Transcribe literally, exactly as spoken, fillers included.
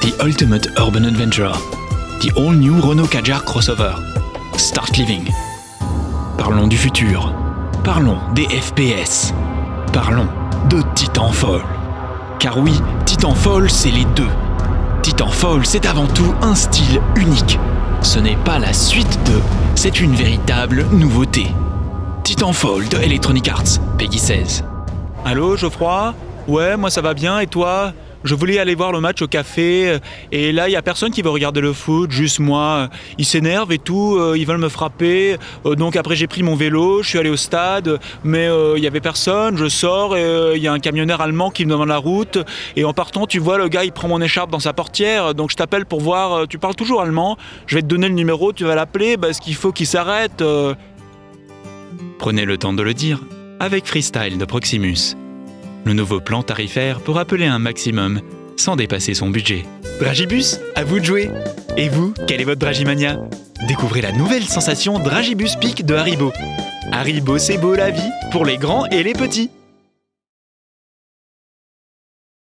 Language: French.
The ultimate urban adventure. The all-new Renault Kadjar crossover. Start living. Parlons du futur. Parlons des F P S. Parlons de Titanfall. Car oui, Titanfall, c'est les deux. Titanfall, c'est avant tout un style unique. Ce n'est pas la suite de, c'est une véritable nouveauté. Titanfall de Electronic Arts, Peggy seize. Allô, Geoffroy ? Ouais, moi ça va bien, et toi ? Je voulais aller voir le match au café, et là, il n'y a personne qui veut regarder le foot, juste moi. Ils s'énervent et tout, ils veulent me frapper. Donc après, j'ai pris mon vélo, je suis allé au stade, mais il n'y avait personne. Je sors, et il y a un camionneur allemand qui me demande la route. Et en partant, tu vois, le gars, il prend mon écharpe dans sa portière. Donc je t'appelle pour voir, tu parles toujours allemand. Je vais te donner le numéro, tu vas l'appeler, parce qu'il faut qu'il s'arrête. Prenez le temps de le dire avec Freestyle de Proximus. Le nouveau plan tarifaire pour appeler un maximum sans dépasser son budget. Dragibus, à vous de jouer. Et vous, quelle est votre Dragimania ? Découvrez la nouvelle sensation Dragibus Peak de Haribo. Haribo, c'est beau la vie, pour les grands et les petits.